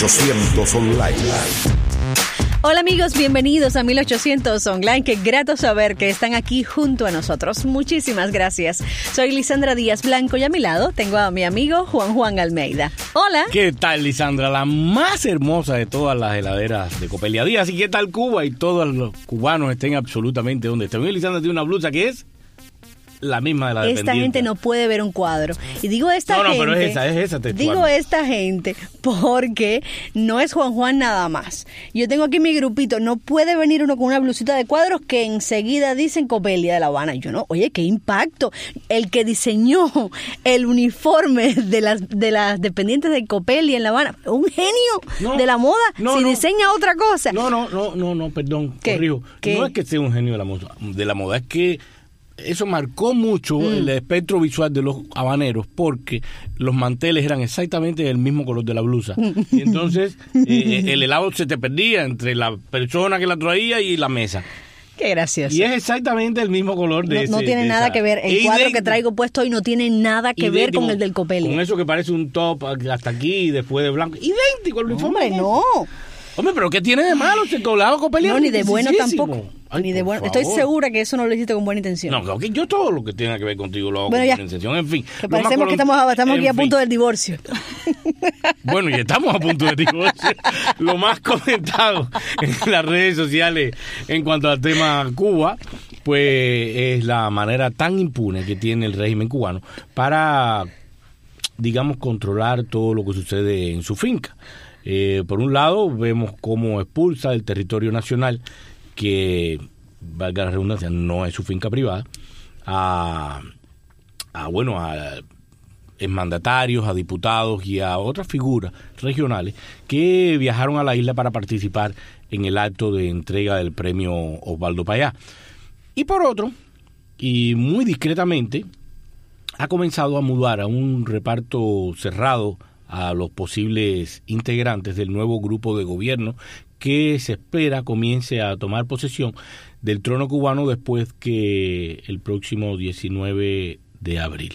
1800 Online. Hola amigos, bienvenidos a 1800 Online. Qué grato saber que están aquí junto a nosotros. Muchísimas gracias. Soy Lisandra Díaz Blanco y a mi lado tengo a mi amigo Juan Almeida. Hola. ¿Qué tal, Lisandra? La más hermosa de todas las heladeras de Copelia Díaz. ¿Y qué tal Cuba? Y todos los cubanos estén absolutamente donde estén. Lisandra tiene una blusa que es la misma de la Esta gente no puede ver un cuadro. Y digo esta gente... No, pero es esa textual. Digo esta gente porque no es Juan nada más. Yo tengo aquí mi grupito. No puede venir uno con una blusita de cuadros que enseguida dicen Copelia de La Habana. Yo no, oye, qué impacto. El que diseñó el uniforme de las dependientes de Copelia en La Habana, un genio de la moda, diseña otra cosa. No, perdón, corrijo. No es que sea un genio de la moda, es que eso marcó mucho el espectro visual de los habaneros porque los manteles eran exactamente del mismo color de la blusa. Y entonces el helado se te perdía entre la persona que la traía y la mesa. Qué gracioso. Y es exactamente el mismo color de ese. No tiene nada que ver. El cuadro que traigo puesto hoy no tiene nada que ver con el del Copelia. Con eso que parece un top hasta aquí y después de blanco. Idéntico al uniforme. Hombre, no. Hombre, pero ¿qué tiene de malo? El colado Copelia. No, ni de bueno tampoco. Ay, ni de bueno. Estoy segura que eso no lo hiciste con buena intención. No, creo que yo todo lo que tenga que ver contigo lo hago con buena intención. En fin. Que parecemos que estamos aquí a punto del divorcio. Bueno, y estamos a punto del divorcio. Lo más comentado en las redes sociales en cuanto al tema Cuba, pues es la manera tan impune que tiene el régimen cubano para, digamos, controlar todo lo que sucede en su finca. Por un lado, vemos cómo expulsa del territorio nacional, que, valga la redundancia, no es su finca privada, a mandatarios, a diputados y a otras figuras regionales que viajaron a la isla para participar en el acto de entrega del premio Osvaldo Payá. Y por otro, y muy discretamente, ha comenzado a mudar a un reparto cerrado a los posibles integrantes del nuevo grupo de gobierno que se espera comience a tomar posesión del trono cubano después que el próximo 19 de abril.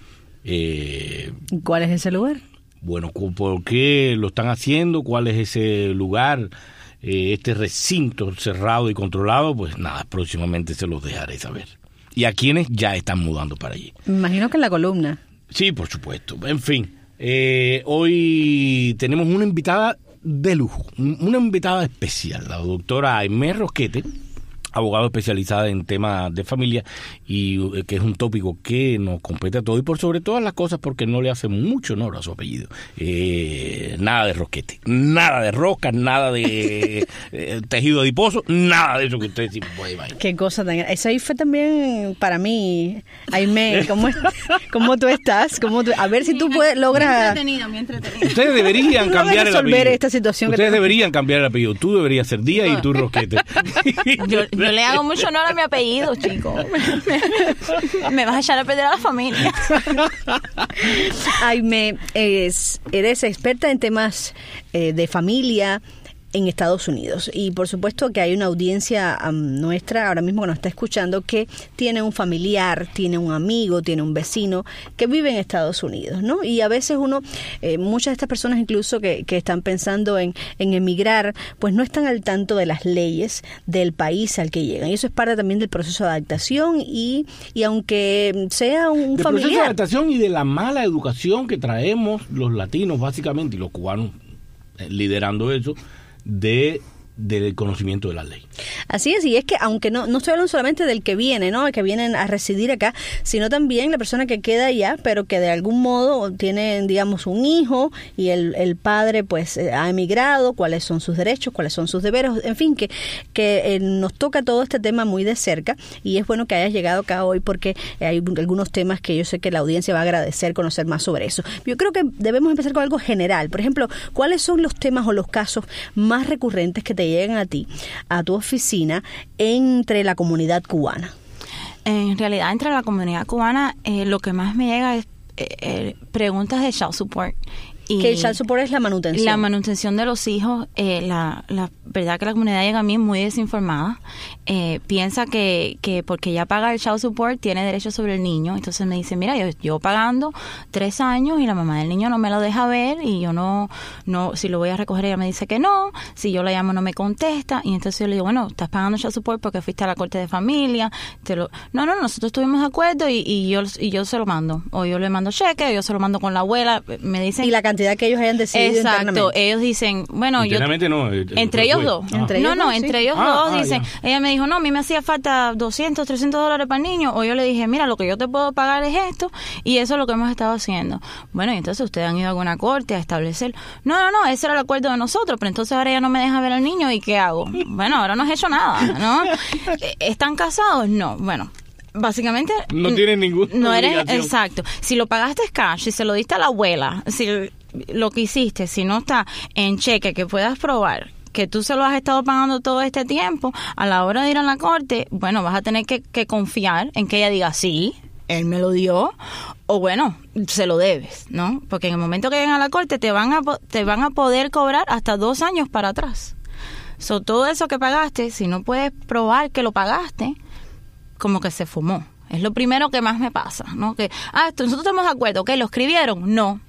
¿Cuál es ese lugar? Bueno, ¿por qué lo están haciendo? ¿Cuál es ese lugar? Este recinto cerrado y controlado, pues nada, próximamente se los dejaré saber. Y a quienes ya están mudando para allí. Me imagino que en la columna. Sí, por supuesto. En fin, hoy tenemos una invitada de lujo, una invitada especial, la doctora Aimé Rosquete, abogada especializada en temas de familia y que es un tópico que nos compete a todos y por sobre todas las cosas porque no le hace mucho honor a su apellido. Nada de rosquete, nada de rosca, nada de tejido adiposo, nada de eso que ustedes sí pueden imaginar. Qué cosa tan... Eso ahí fue también para mí, Aimé, ¿cómo tú estás? A ver si tú logras... Muy entretenido. Ustedes deberían cambiar el apellido. Esta situación ustedes deberían cambiar el apellido. Tú deberías ser Díaz y tú Rosquete. Yo le hago mucho honor a mi apellido, chico. Me vas a echar a perder a la familia. Aimé, eres experta en temas de familia en Estados Unidos y por supuesto que hay una audiencia nuestra ahora mismo que nos está escuchando que tiene un familiar, tiene un amigo, tiene un vecino que vive en Estados Unidos, ¿no? Y a veces muchas de estas personas incluso que están pensando en emigrar, pues no están al tanto de las leyes del país al que llegan y eso es parte también del proceso de adaptación y aunque sea un familiar. Del proceso de adaptación y de la mala educación que traemos los latinos básicamente y los cubanos liderando eso, del conocimiento de la ley. Así es, y es que aunque no estoy hablando solamente del que viene, ¿no? El que vienen a residir acá, sino también la persona que queda allá, pero que de algún modo tiene, digamos, un hijo y el padre pues ha emigrado, cuáles son sus derechos, cuáles son sus deberes, en fin, que nos toca todo este tema muy de cerca y es bueno que hayas llegado acá hoy porque hay algunos temas que yo sé que la audiencia va a agradecer conocer más sobre eso. Yo creo que debemos empezar con algo general. Por ejemplo, ¿cuáles son los temas o los casos más recurrentes que te llegan a ti, a tu oficina, entre la comunidad cubana? En realidad, entre la comunidad cubana, lo que más me llega es preguntas de child support Y que el child support es la manutención. La manutención de los hijos. La verdad que la comunidad llega a mí muy desinformada. Piensa que porque ya paga el child support tiene derecho sobre el niño. Entonces me dice, mira, yo pagando 3 años y la mamá del niño no me lo deja ver y yo no si lo voy a recoger ella me dice que no, si yo la llamo no me contesta. Y entonces yo le digo, bueno, estás pagando child support porque fuiste a la corte de familia. No, nosotros estuvimos de acuerdo y yo se lo mando. O yo le mando cheque, o yo se lo mando con la abuela. Me dicen... Y la cantidad que ellos hayan decidido Exacto, ellos dicen, bueno, internamente entre ellos dos. Entre ellos dos dicen, ya. ella me dijo, no, a mí me hacía falta $200, $300 para el niño. O yo le dije, mira, lo que yo te puedo pagar es esto, y eso es lo que hemos estado haciendo. Bueno, y entonces ustedes han ido a alguna corte a establecer, no, ese era el acuerdo de nosotros, pero entonces ahora ella no me deja ver al niño, ¿y qué hago? Bueno, ahora no has hecho nada, ¿no? ¿Están casados? No, bueno. Básicamente no tienen ninguna no eres obligación. exacto. Si lo pagaste cash, si se lo diste a la abuela, si lo que hiciste, si no está en cheque que puedas probar que tú se lo has estado pagando todo este tiempo, a la hora de ir a la corte, bueno, vas a tener que confiar en que ella diga sí, él me lo dio, o bueno, se lo debes, ¿no? Porque en el momento que lleguen a la corte te van a poder cobrar hasta 2 años para atrás. Todo eso que pagaste, si no puedes probar que lo pagaste, como que se fumó. Es lo primero que más me pasa, ¿no? Que, nosotros estamos de acuerdo, ¿ok? ¿Lo escribieron? No.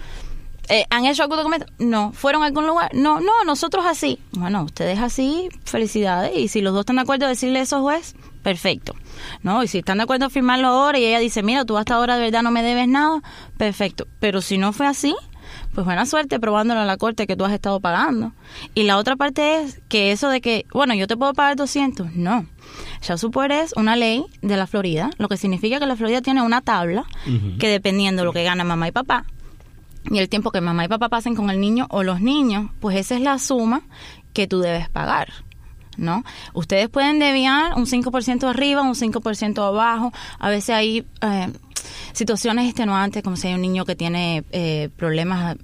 ¿Han hecho algún documento? No. ¿Fueron a algún lugar? No, nosotros así. Bueno, ustedes así, felicidades. Y si los dos están de acuerdo a decirle eso, juez, perfecto, ¿no? Y si están de acuerdo a firmarlo ahora y ella dice, mira, tú hasta ahora de verdad no me debes nada, perfecto. Pero si no fue así, pues buena suerte probándolo en la corte que tú has estado pagando. Y la otra parte es que eso de que, bueno, yo te puedo pagar 200, no. Child support es una ley de la Florida, lo que significa que la Florida tiene una tabla que dependiendo de lo que gana mamá y papá y el tiempo que mamá y papá pasen con el niño o los niños, pues esa es la suma que tú debes pagar, ¿no? Ustedes pueden desviar un 5% arriba, un 5% abajo. A veces hay situaciones extenuantes, como si hay un niño que tiene problemas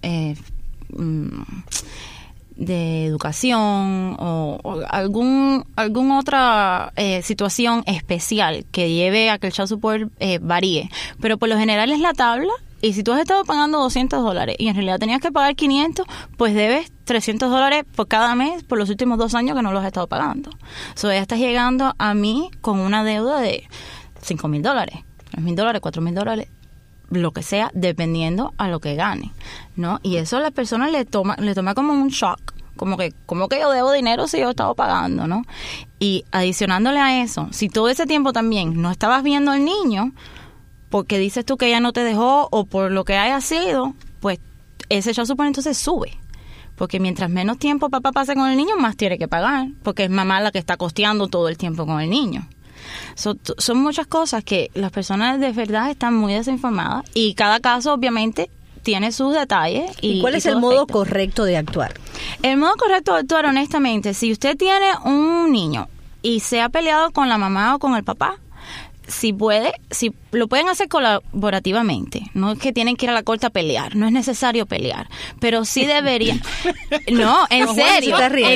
de educación o algún otra situación especial que lleve a que el child support varíe. Pero por lo general es la tabla. Y si tú has estado pagando $200 y en realidad tenías que pagar 500, pues debes $300 por cada mes por los últimos 2 años que no los has estado pagando. Ya estás llegando a mí con una deuda de $5,000, $3,000, $4,000, lo que sea, dependiendo a lo que gane, ¿no? Y eso a las personas le toma como un shock. Como que yo debo dinero si yo he estado pagando, ¿no? Y adicionándole a eso, si todo ese tiempo también no estabas viendo al niño, porque dices tú que ella no te dejó o por lo que haya sido, pues ese child support entonces sube. Porque mientras menos tiempo papá pase con el niño, más tiene que pagar, porque es mamá la que está costeando todo el tiempo con el niño. Son muchas cosas que las personas de verdad están muy desinformadas y cada caso obviamente tiene sus detalles. ¿Y cuál es el modo correcto de actuar? El modo correcto de actuar, honestamente, si usted tiene un niño y se ha peleado con la mamá o con el papá, si lo pueden hacer colaborativamente, no es que tienen que ir a la corte a pelear, no es necesario pelear, pero sí deberían. No, en serio,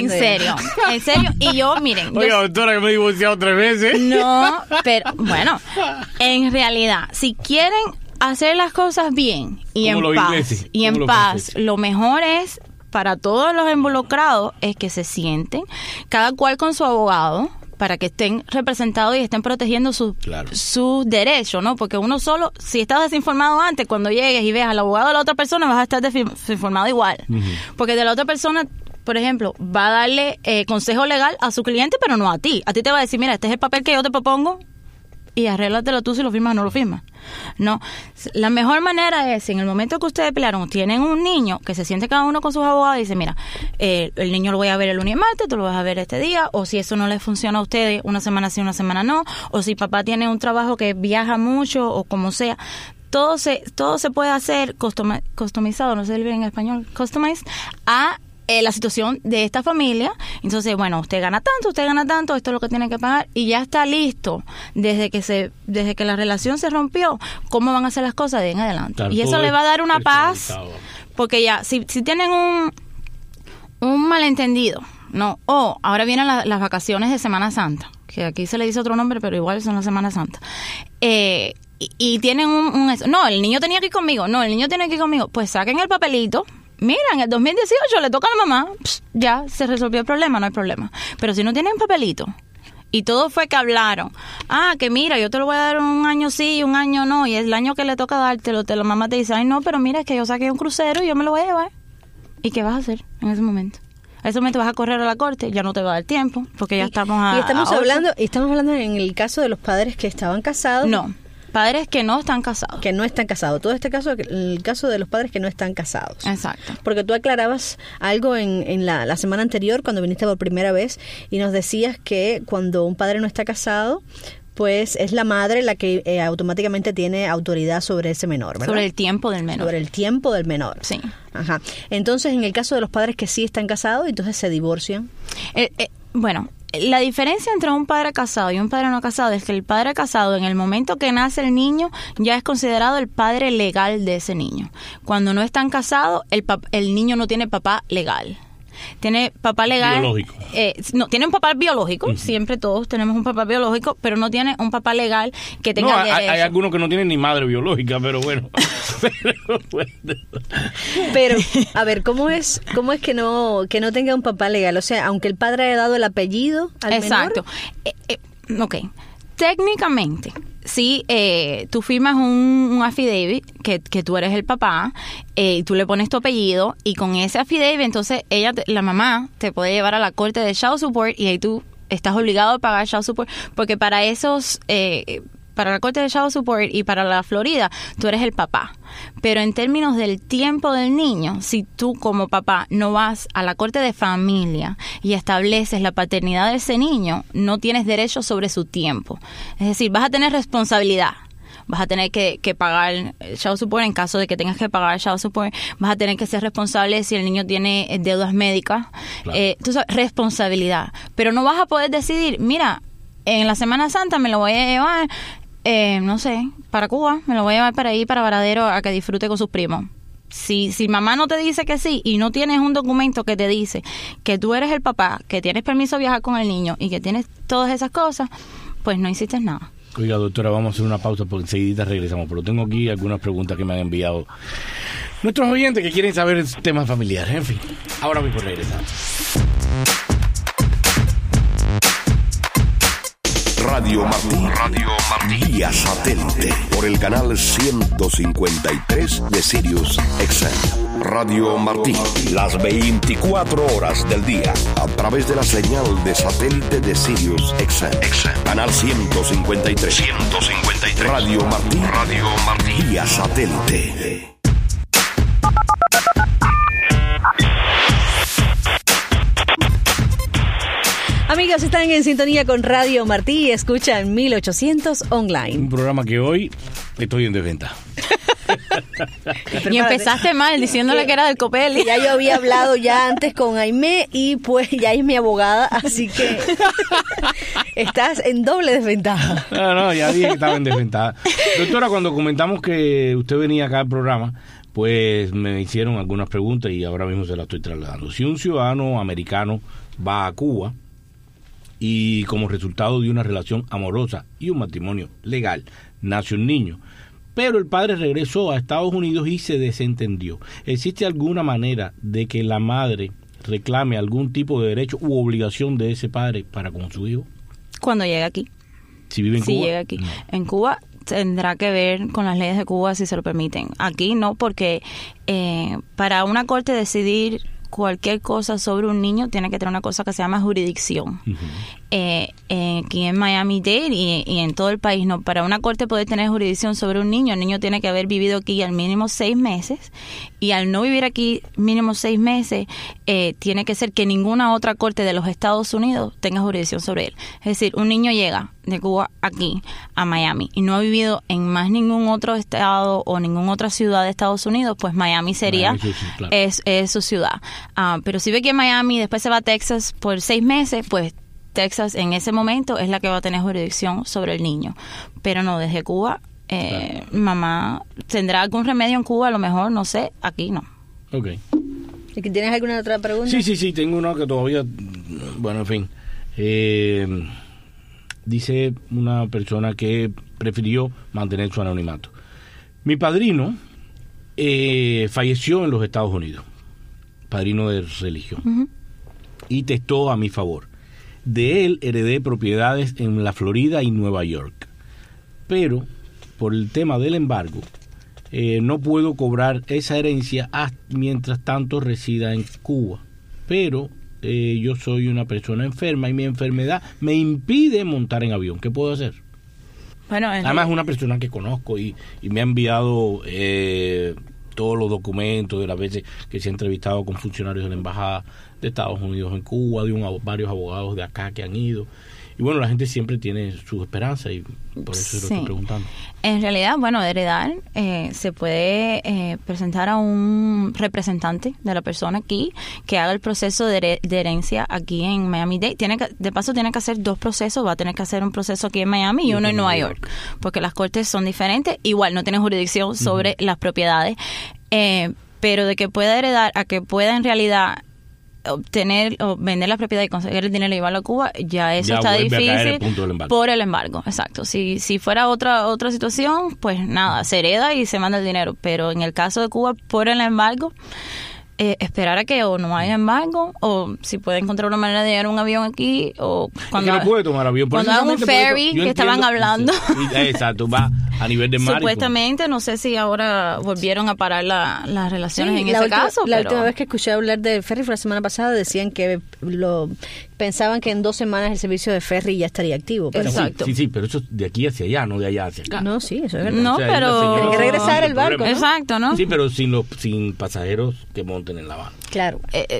y yo, miren. Oiga, doctora, que me he divorciado 3 veces. No, pero bueno, en realidad, si quieren hacer las cosas bien y en paz, lo mejor es para todos los involucrados es que se sienten, cada cual con su abogado, para que estén representados y estén protegiendo sus derechos, ¿no? Porque uno solo, si estás desinformado antes, cuando llegues y veas al abogado de la otra persona, vas a estar desinformado igual. Porque de la otra persona, por ejemplo, va a darle consejo legal a su cliente, pero no a ti. A ti te va a decir, mira, este es el papel que yo te propongo y arréglatelo tú si lo firmas o no lo firmas. No, la mejor manera es, en el momento que ustedes pelearon, tienen un niño, que se siente cada uno con sus abogados y dice, mira, el niño lo voy a ver el lunes y martes, tú lo vas a ver este día, o si eso no les funciona a ustedes, una semana sí, una semana no, o si papá tiene un trabajo que viaja mucho, o como sea, todo se puede hacer customizado, no sé bien en español, customized, a la situación de esta familia. Entonces, bueno, usted gana tanto, esto es lo que tiene que pagar y ya está listo desde que la relación se rompió, cómo van a hacer las cosas de en adelante. Claro, y eso le va a dar una paz, porque ya, si tienen un malentendido, no, ahora vienen las vacaciones de Semana Santa, que aquí se le dice otro nombre, pero igual son la Semana Santa. y tienen no, el niño tenía que ir conmigo, no, el niño tiene que ir conmigo, pues saquen el papelito. Mira, en el 2018 le toca a la mamá, ya se resolvió el problema, no hay problema. Pero si no tienen papelito y todo fue que hablaron, que mira, yo te lo voy a dar un año sí, un año no, y el año que le toca dártelo, la mamá te dice, ay no, pero mira, es que yo saqué un crucero y yo me lo voy a llevar. ¿Y qué vas a hacer en ese momento? En ese momento vas a correr a la corte, ya no te va a dar tiempo, porque ya estamos y estamos hablando en el caso de los padres que estaban casados. No, padres que no están casados. Que no están casados. Todo este caso, el caso de los padres que no están casados. Exacto. Porque tú aclarabas algo en la semana anterior, cuando viniste por primera vez, y nos decías que cuando un padre no está casado, pues es la madre la que automáticamente tiene autoridad sobre ese menor, ¿verdad? Sobre el tiempo del menor. Sobre el tiempo del menor. Sí. Ajá. Entonces, en el caso de los padres que sí están casados, entonces se divorcian. Bueno, la diferencia entre un padre casado y un padre no casado es que el padre casado, en el momento que nace el niño, ya es considerado el padre legal de ese niño. Cuando no están casados, el niño no tiene papá legal. Tiene papá legal. Biológico. No, tiene un papá biológico. Uh-huh. Siempre todos tenemos un papá biológico, pero no tiene un papá legal que tenga derecho. Hay algunos que no tienen ni madre biológica, pero bueno. Pero, a ver, ¿cómo es que no tenga un papá legal? O sea, aunque el padre haya dado el apellido al menor. Exacto. Ok. Técnicamente, si tú firmas un affidavit que tú eres el papá, tú le pones tu apellido y con ese affidavit entonces la mamá te puede llevar a la corte de child support y ahí tú estás obligado a pagar child support porque para para la corte de child support y para la Florida tú eres el papá. Pero en términos del tiempo del niño, si tú como papá no vas a la corte de familia y estableces la paternidad de ese niño, no tienes derecho sobre su tiempo. Es decir, vas a tener responsabilidad. Vas a tener que pagar child support en caso de que tengas que pagar child support. Vas a tener que ser responsable si el niño tiene deudas médicas. Claro. Tú sabes, responsabilidad. Pero no vas a poder decidir, mira, en la Semana Santa me lo voy a llevar... no sé, para Cuba, me lo voy a llevar para ahí, para Varadero, a que disfrute con sus primos. Si mamá no te dice que sí y no tienes un documento que te dice que tú eres el papá, que tienes permiso de viajar con el niño y que tienes todas esas cosas, pues no hiciste nada. Oiga, doctora, vamos a hacer una pausa porque enseguida regresamos, pero tengo aquí algunas preguntas que me han enviado nuestros oyentes que quieren saber temas familiares. En fin, ahora mismo regresamos. Radio Martí vía satélite por el canal 153 de Sirius XM. Radio Martí, las 24 horas del día a través de la señal de satélite de Sirius XM. Canal 153. Radio Martí vía satélite. Amigos, están en sintonía con Radio Martí y escuchan 1800 Online. Un programa que hoy estoy en desventaja. Y empezaste mal diciéndole que era del Copelli. Ya yo había hablado ya antes con Aimé y pues ya es mi abogada, así que estás en doble desventaja. No, ya dije que estaba en desventaja. Doctora, cuando comentamos que usted venía acá al programa, pues me hicieron algunas preguntas y ahora mismo se las estoy trasladando. Si un ciudadano americano va a Cuba y como resultado de una relación amorosa y un matrimonio legal nace un niño, pero el padre regresó a Estados Unidos y se desentendió, ¿existe alguna manera de que la madre reclame algún tipo de derecho u obligación de ese padre para con su hijo? Cuando llegue aquí. ¿Si vive en Cuba? Si llega aquí. No. En Cuba tendrá que ver con las leyes de Cuba si se lo permiten. Aquí no, porque para una corte decidir cualquier cosa sobre un niño tiene que tener una cosa que se llama jurisdicción. Uh-huh. Aquí en Miami-Dade y en todo el país no. Para una corte poder tener jurisdicción sobre un niño, el niño tiene que haber vivido aquí al mínimo 6 meses y al no vivir aquí mínimo 6 meses tiene que ser que ninguna otra corte de los Estados Unidos tenga jurisdicción sobre él. Es decir, un niño llega de Cuba aquí a Miami y no ha vivido en más ningún otro estado o ninguna otra ciudad de Estados Unidos, pues Miami sería claro. es su ciudad. Pero si ve que en Miami después se va a Texas por 6 meses, pues Texas en ese momento es la que va a tener jurisdicción sobre el niño. Pero no, desde Cuba, claro. Mamá tendrá algún remedio en Cuba, a lo mejor, no sé, aquí no. Ok. ¿Tienes alguna otra pregunta? Sí, tengo una que todavía, bueno, en fin. Dice una persona que prefirió mantener su anonimato. Mi padrino falleció en los Estados Unidos, padrino de religión, y testó a mi favor. De él heredé propiedades en la Florida y Nueva York, pero por el tema del embargo no puedo cobrar esa herencia mientras tanto resida en Cuba, pero yo soy una persona enferma y mi enfermedad me impide montar en avión. ¿Qué puedo hacer? Bueno, además es una persona que conozco y me ha enviado todos los documentos de las veces que se ha entrevistado con funcionarios de la Embajada de Estados Unidos en Cuba, de varios abogados de acá que han ido. Y bueno, la gente siempre tiene su esperanza y por eso lo estoy preguntando. En realidad, bueno, de heredar se puede presentar a un representante de la persona aquí que haga el proceso de herencia aquí en Miami-Dade. De paso tiene que hacer 2 procesos, va a tener que hacer un proceso aquí en Miami y uno en Nueva York, porque las cortes son diferentes. Igual no tiene jurisdicción sobre las propiedades, pero de que pueda heredar a que pueda en realidad obtener o vender la propiedad y conseguir el dinero y llevarlo a Cuba, ya está difícil por el embargo. Exacto. Si fuera otra situación, pues nada, se hereda y se manda el dinero, pero en el caso de Cuba, por el embargo, esperar a que o no haya embargo o si puede encontrar una manera de llegar a un avión aquí o cuando no puede tomar avión. Cuando haga un ferry que estaban hablando. Exacto, va a nivel de mar. Supuestamente, no sé si ahora volvieron a parar las relaciones en ese caso. La última vez que escuché hablar del ferry fue la semana pasada, decían que pensaban que en 2 semanas el servicio de ferry ya estaría activo. Pero exacto. Sí, pero eso de aquí hacia allá, no de allá hacia acá. No, sí, eso es verdad. No, pero hay que regresar el barco, ¿no? Exacto, ¿no? Sí, pero sin pasajeros que monten en La Habana. Claro.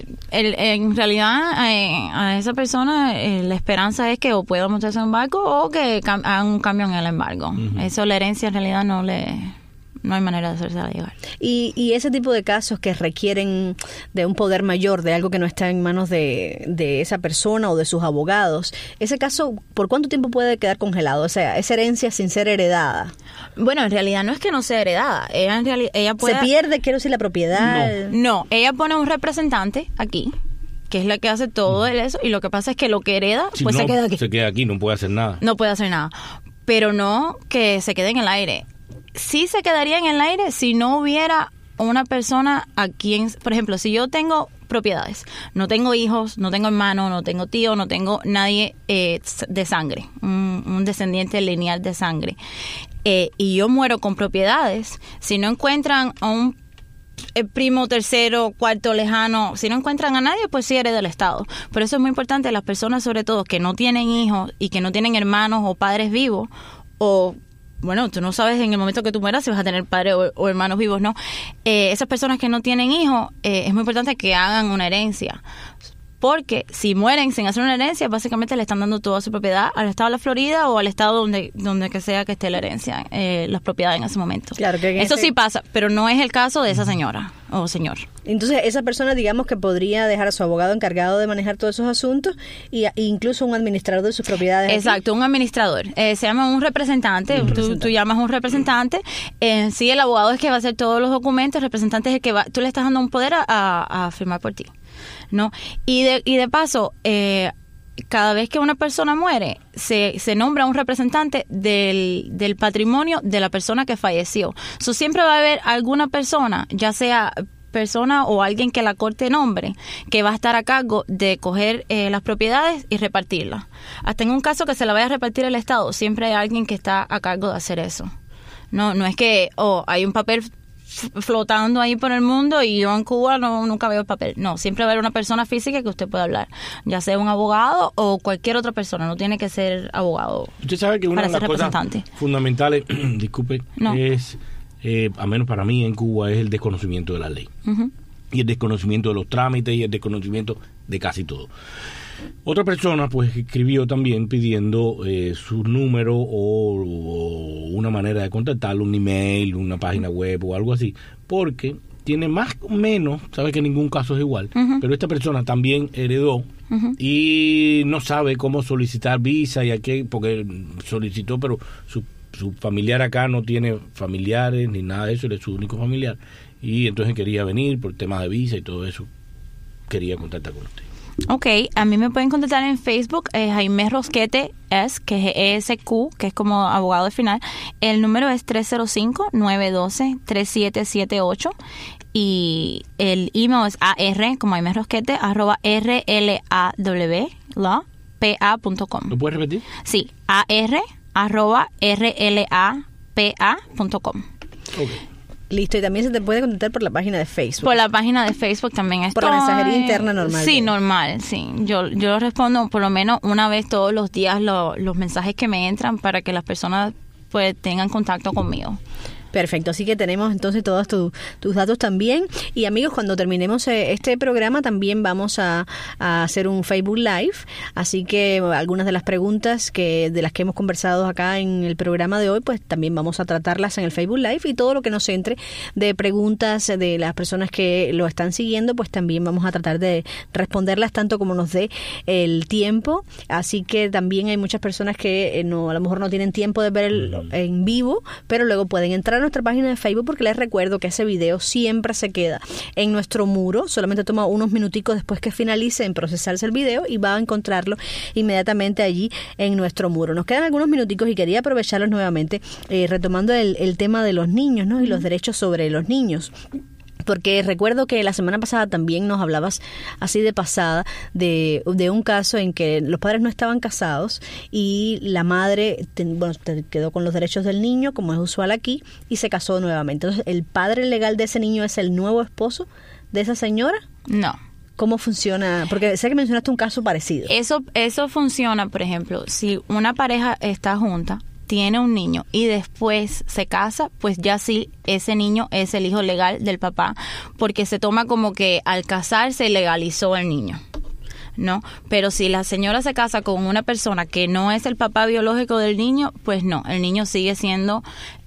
En realidad, a esa persona la esperanza es que o pueda montarse en un barco o que hagan un cambio en el embargo. Eso, la herencia en realidad no hay manera de hacerse llegar. Y ese tipo de casos que requieren de un poder mayor, de algo que no está en manos de esa persona o de sus abogados, ese caso, ¿por cuánto tiempo puede quedar congelado? O sea, esa herencia sin ser heredada. Bueno, en realidad no es que no sea heredada. Ella puede... ¿Se pierde, quiero decir, la propiedad? No, ella pone un representante aquí, que es la que hace todo eso, y lo que pasa es que lo que hereda, si pues no, se queda aquí. Se queda aquí, no puede hacer nada. No puede hacer nada. Pero no que se quede en el aire. Sí se quedaría en el aire si no hubiera una persona a quien, por ejemplo, si yo tengo propiedades, no tengo hijos, no tengo hermanos, no tengo tío, no tengo nadie de sangre, un descendiente lineal de sangre, y yo muero con propiedades, si no encuentran a un primo, tercero, cuarto lejano, si no encuentran a nadie, pues sí hereda el Estado. Por eso es muy importante las personas, sobre todo, que no tienen hijos y que no tienen hermanos o padres vivos, o bueno, tú no sabes en el momento que tú mueras si vas a tener padres o hermanos vivos, ¿no? Esas personas que no tienen hijos, es muy importante que hagan una herencia. Porque si mueren sin hacer una herencia, básicamente le están dando toda su propiedad al estado de la Florida o al estado donde que sea que esté la herencia, las propiedades en ese momento. Claro, que eso sí pasa, pero no es el caso de esa señora o señor. Entonces, esa persona, digamos que podría dejar a su abogado encargado de manejar todos esos asuntos e incluso un administrador de sus propiedades. Exacto, un administrador. Se llama un representante. Tú llamas un representante. Sí, el abogado es que va a hacer todos los documentos. El representante es el que tú le estás dando un poder a firmar por ti, ¿no? Y de paso, cada vez que una persona muere, se nombra un representante del patrimonio de la persona que falleció. Siempre va a haber alguna persona, ya sea persona o alguien que la corte nombre, que va a estar a cargo de coger las propiedades y repartirlas. Hasta en un caso que se la vaya a repartir el Estado, siempre hay alguien que está a cargo de hacer eso. No es que hay un papel flotando ahí por el mundo y yo en Cuba nunca veo el papel. No, siempre va a haber una persona física que usted pueda hablar, ya sea un abogado o cualquier otra persona, no tiene que ser abogado. Usted sabe que una de las cosas fundamentales, disculpe, es, al menos para mí en Cuba, es el desconocimiento de la ley. Y el desconocimiento de los trámites y el desconocimiento de casi todo. Otra persona pues escribió también pidiendo su número o una manera de contactarlo, un email, una página web o algo así, porque tiene más o menos, sabe que ningún caso es igual, pero esta persona también heredó y no sabe cómo solicitar visa y aquí, porque solicitó, pero su familiar acá no tiene familiares ni nada de eso, él es su único familiar, y entonces quería venir por temas de visa y todo eso, quería contactar con usted. Ok, a mí me pueden contactar en Facebook, Jaime Rosquete que es ESQ, que es como abogado al final. El número es 305-912-3778 y el email es ar, como Jaime Rosquete, @rlaw.pa.com. ¿Lo puedes repetir? Sí, ar@rlapa.com. Ok. Listo, y también se te puede contactar por la página de Facebook. Por la página de Facebook también estoy. Por la mensajería interna normal. Sí, normal, sí. Yo respondo por lo menos una vez todos los días los mensajes que me entran para que las personas pues tengan contacto conmigo. Perfecto, así que tenemos entonces todos tus datos también. Y amigos, cuando terminemos este programa también vamos a hacer un Facebook Live, así que algunas de las preguntas de las que hemos conversado acá en el programa de hoy, pues también vamos a tratarlas en el Facebook Live, y todo lo que nos entre de preguntas de las personas que lo están siguiendo, pues también vamos a tratar de responderlas tanto como nos dé el tiempo. Así que también hay muchas personas que a lo mejor no tienen tiempo de ver en vivo, pero luego pueden entrar a nuestra página de Facebook, porque les recuerdo que ese video siempre se queda en nuestro muro. Solamente toma unos minuticos después que finalice en procesarse el video y va a encontrarlo inmediatamente allí en nuestro muro. Nos quedan algunos minuticos y quería aprovecharlos nuevamente retomando el tema de los niños, ¿no? Y los derechos sobre los niños. Porque recuerdo que la semana pasada también nos hablabas así de pasada de un caso en que los padres no estaban casados y la madre quedó con los derechos del niño, como es usual aquí, y se casó nuevamente. Entonces, ¿el padre legal de ese niño es el nuevo esposo de esa señora? No. ¿Cómo funciona? Porque sé que mencionaste un caso parecido. Eso funciona, por ejemplo, si una pareja está junta, tiene un niño y después se casa, pues ya sí, ese niño es el hijo legal del papá, porque se toma como que al casarse legalizó el niño, ¿no? Pero si la señora se casa con una persona que no es el papá biológico del niño, pues no, el niño sigue siendo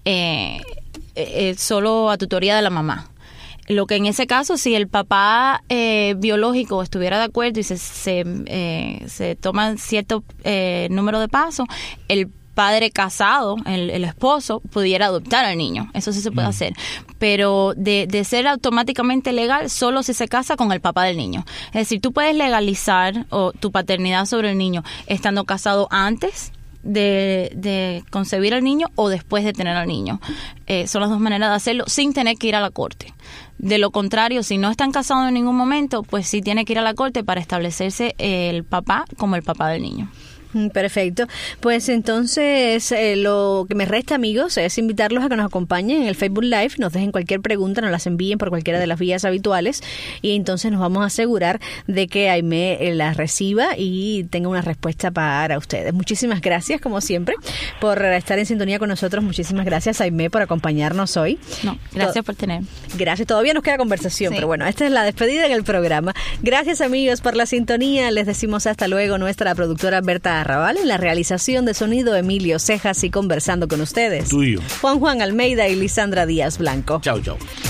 solo a tutoría de la mamá. Lo que en ese caso, si el papá biológico estuviera de acuerdo y se toman cierto número de pasos, el padre casado, el esposo, pudiera adoptar al niño. Eso sí se puede hacer. Pero de ser automáticamente legal, solo si se casa con el papá del niño. Es decir, tú puedes legalizar tu paternidad sobre el niño estando casado antes de concebir al niño o después de tener al niño. Son las dos maneras de hacerlo sin tener que ir a la corte. De lo contrario, si no están casados en ningún momento, pues sí tiene que ir a la corte para establecerse el papá como el papá del niño. Perfecto. Pues entonces lo que me resta, amigos, es invitarlos a que nos acompañen en el Facebook Live, nos dejen cualquier pregunta, nos las envíen por cualquiera de las vías habituales, y entonces nos vamos a asegurar de que Aimé las reciba y tenga una respuesta para ustedes. Muchísimas gracias, como siempre, por estar en sintonía con nosotros. Muchísimas gracias, Aimé, por acompañarnos hoy. No, gracias por tener. Gracias. Todavía nos queda conversación, pero bueno, esta es la despedida en el programa. Gracias, amigos, por la sintonía. Les decimos hasta luego. Nuestra productora Berta Arrabal, en la realización de sonido Emilio Cejas, y conversando con ustedes Tuyo Juan Almeida y Lisandra Díaz Blanco. Chao.